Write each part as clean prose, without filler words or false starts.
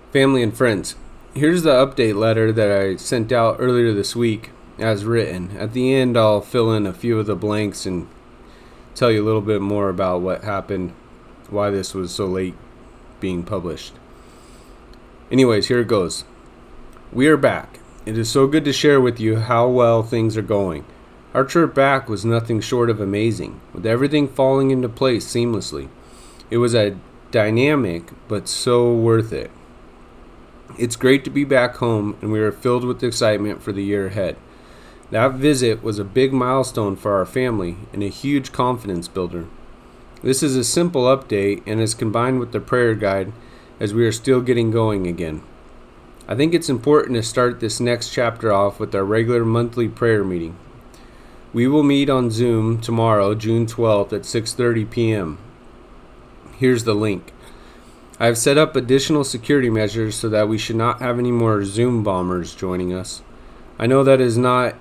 Family and friends, here's the update letter that I sent out earlier this week as written. At the end, I'll fill in a few of the blanks and tell you a little bit more about what happened, why this was so late being published. Anyways, here it goes. We are back. It is so good to share with you how well things are going. Our trip back was nothing short of amazing, with everything falling into place seamlessly. It was a dynamic, but so worth it. It's great to be back home, and we are filled with excitement for the year ahead. That visit was a big milestone for our family and a huge confidence builder. This is a simple update and is combined with the prayer guide as we are still getting going again. I think it's important to start this next chapter off with our regular monthly prayer meeting. We will meet on Zoom tomorrow, June 12th at 6:30 p.m. Here's the link. I have set up additional security measures so that we should not have any more Zoom bombers joining us. I know that it's not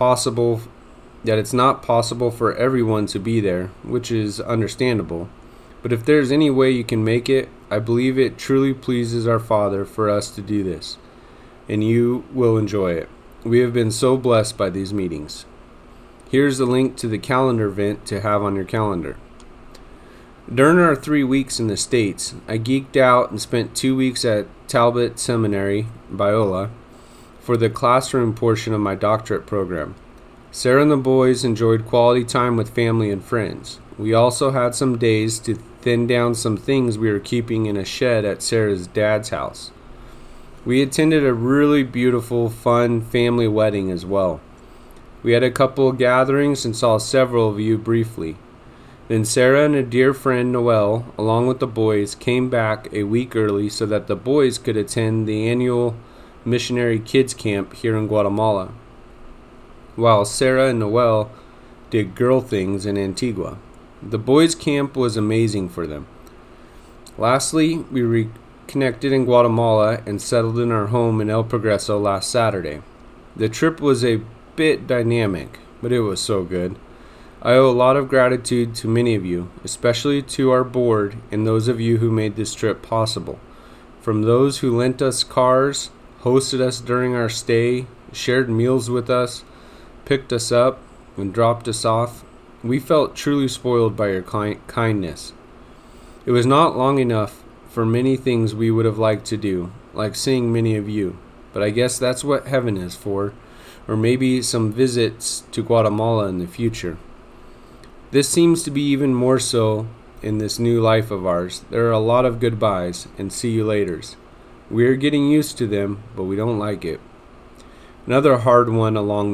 possible for everyone to be there, which is understandable. But if there's any way you can make it, I believe it truly pleases our Father for us to do this, and you will enjoy it. We have been so blessed by these meetings. Here's the link to the calendar event to have on your calendar. During our 3 weeks in the States, I geeked out and spent 2 weeks at Talbot Seminary, Biola, for the classroom portion of my doctorate program. Sarah and the boys enjoyed quality time with family and friends. We also had some days to thin down some things we were keeping in a shed at Sarah's dad's house. We attended a really beautiful, fun family wedding as well. We had a couple of gatherings and saw several of you briefly. Then Sarah and a dear friend, Noel, along with the boys, came back a week early so that the boys could attend the annual missionary kids camp here in Guatemala, while Sarah and Noel did girl things in Antigua. The boys' camp was amazing for them. Lastly, we reconnected in Guatemala and settled in our home in El Progreso last Saturday. The trip was a bit dynamic, but it was so good. I owe a lot of gratitude to many of you, especially to our board and those of you who made this trip possible. From those who lent us cars, hosted us during our stay, shared meals with us, picked us up, and dropped us off, we felt truly spoiled by your kindness. It was not long enough for many things we would have liked to do, like seeing many of you, but I guess that's what heaven is for, or maybe some visits to Guatemala in the future. This seems to be even more so in this new life of ours. There are a lot of goodbyes and see you laters. We are getting used to them, but we don't like it. Another hard one along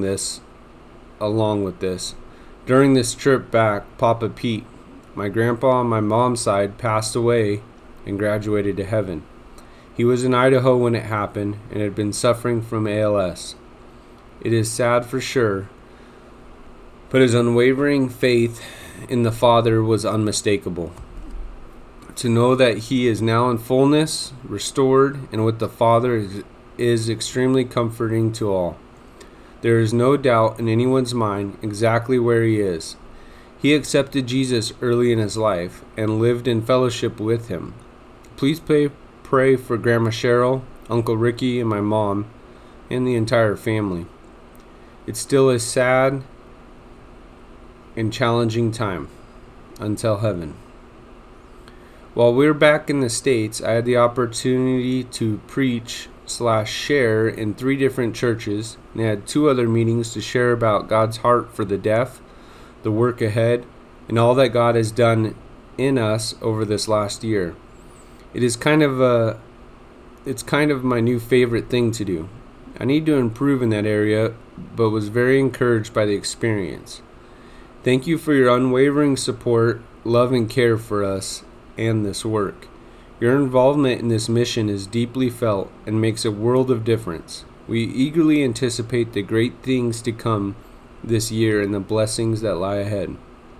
with this. During this trip back, Papa Pete, my grandpa on my mom's side, passed away and graduated to heaven. He was in Idaho when it happened and had been suffering from ALS. It is sad for sure, but his unwavering faith in the Father was unmistakable. To know that he is now in fullness, restored, and with the Father is extremely comforting to all. There is no doubt in anyone's mind exactly where he is. He accepted Jesus early in his life and lived in fellowship with him. Please pray for Grandma Cheryl, Uncle Ricky, and my mom, and the entire family. It's still a sad and challenging time until heaven. While we were back in the States, I had the opportunity to preach/share in 3 different churches, and I had 2 other meetings to share about God's heart for the deaf, the work ahead, and all that God has done in us over this last year. It's kind of my new favorite thing to do. I need to improve in that area, but was very encouraged by the experience. Thank you for your unwavering support, love, and care for us and this work. Your involvement in this mission is deeply felt and makes a world of difference. We eagerly anticipate the great things to come this year and the blessings that lie ahead.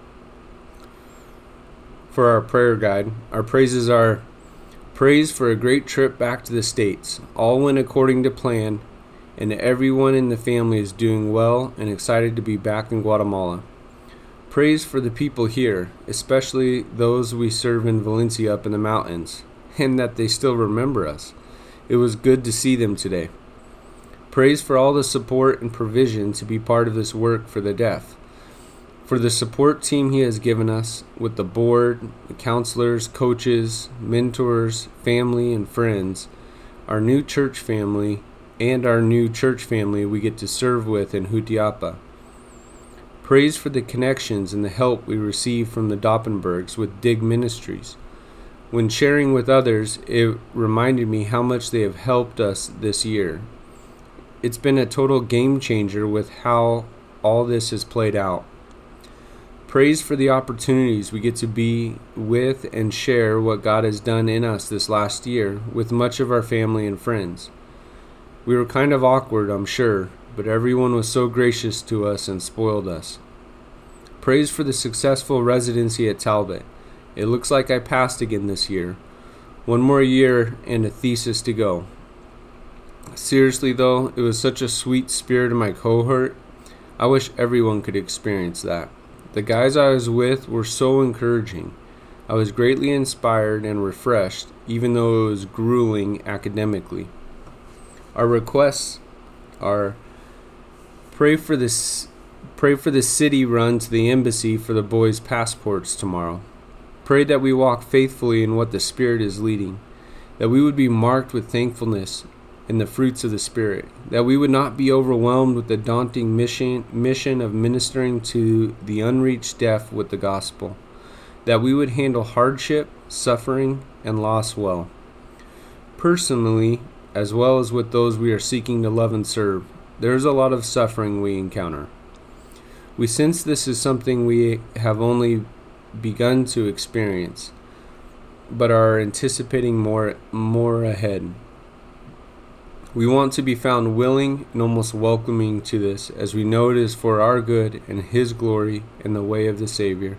For our prayer guide, our praises are: praise for a great trip back to the States. All went according to plan, and everyone in the family is doing well and excited to be back in Guatemala. Praise for the people here, especially those we serve in Valencia up in the mountains, and that they still remember us. It was good to see them today. Praise for all the support and provision to be part of this work for the deaf. For the support team he has given us, with the board, the counselors, coaches, mentors, family, and friends, our new church family, and our new church family we get to serve with in Jutiapa. Praise for the connections and the help we receive from the Doppenbergs with Dig Ministries. When sharing with others, it reminded me how much they have helped us this year. It's been a total game changer with how all this has played out. Praise for the opportunities we get to be with and share what God has done in us this last year with much of our family and friends. We were kind of awkward, I'm sure, but everyone was so gracious to us and spoiled us. Praise for the successful residency at Talbot. It looks like I passed again this year. One more year and a thesis to go. Seriously though, it was such a sweet spirit in my cohort. I wish everyone could experience that. The guys I was with were so encouraging. I was greatly inspired and refreshed, even though it was grueling academically. Our requests are: pray for the city run to the embassy for the boys' passports tomorrow. Pray that we walk faithfully in what the Spirit is leading, that we would be marked with thankfulness in the fruits of the Spirit, that we would not be overwhelmed with the daunting mission of ministering to the unreached deaf with the gospel, that we would handle hardship, suffering, and loss well. Personally, as well as with those we are seeking to love and serve, there is a lot of suffering we encounter. We sense this is something we have only begun to experience, but are anticipating more ahead. We want to be found willing and almost welcoming to this, as we know it is for our good and His glory in the way of the Savior.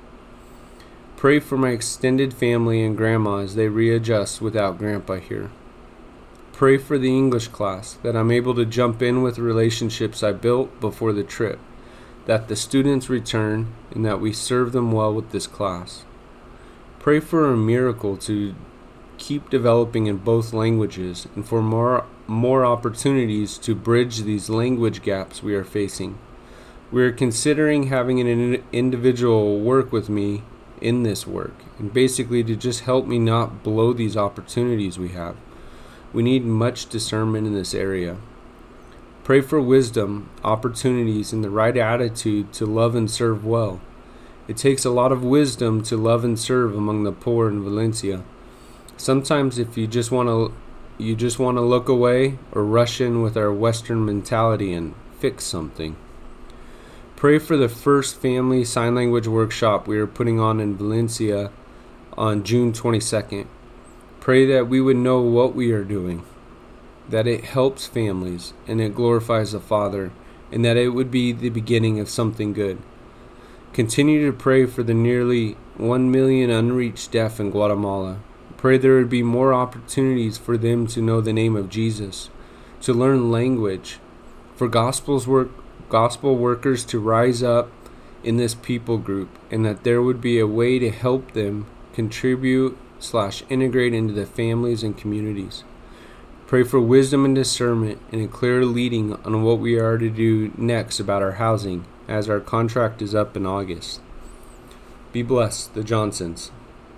Pray for my extended family and grandma as they readjust without Grandpa here. Pray for the English class, that I'm able to jump in with relationships I built before the trip, that the students return, and that we serve them well with this class. Pray for a miracle to keep developing in both languages and for more opportunities to bridge these language gaps we are facing. We are considering having an individual work with me in this work, and basically to just help me not blow these opportunities we have. We need much discernment in this area. Pray for wisdom, opportunities, and the right attitude to love and serve well. It takes a lot of wisdom to love and serve among the poor in Valencia. Sometimes if you just want to look away or rush in with our Western mentality and fix something. Pray for the first family sign language workshop we are putting on in Valencia on June 22nd. Pray that we would know what we are doing, that it helps families and it glorifies the Father, and that it would be the beginning of something good. Continue to pray for the nearly 1 million unreached deaf in Guatemala. Pray there would be more opportunities for them to know the name of Jesus, to learn language, for gospel workers to rise up in this people group, and that there would be a way to help them contribute/integrate into the families and communities. Pray for wisdom and discernment and a clear leading on what we are to do next about our housing, as our contract is up in August. Be blessed, the Johnsons.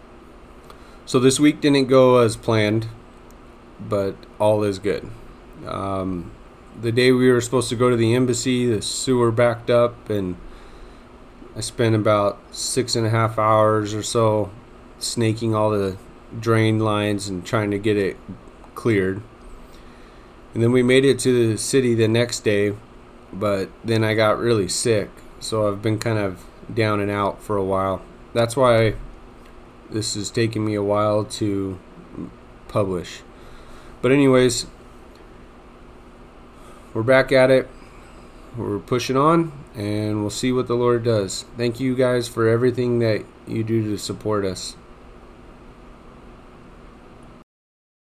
So this week didn't go as planned, but all is good. The day we were supposed to go to the embassy, the sewer backed up, and I spent about 6.5 hours or so snaking all the drain lines and trying to get it cleared. And then we made it to the city the next day, but then I got really sick, so I've been kind of down and out for a while. That's why this is taking me a while to publish. But anyways, we're back at it. We're pushing on, and we'll see what the Lord does. Thank you guys for everything that you do to support us.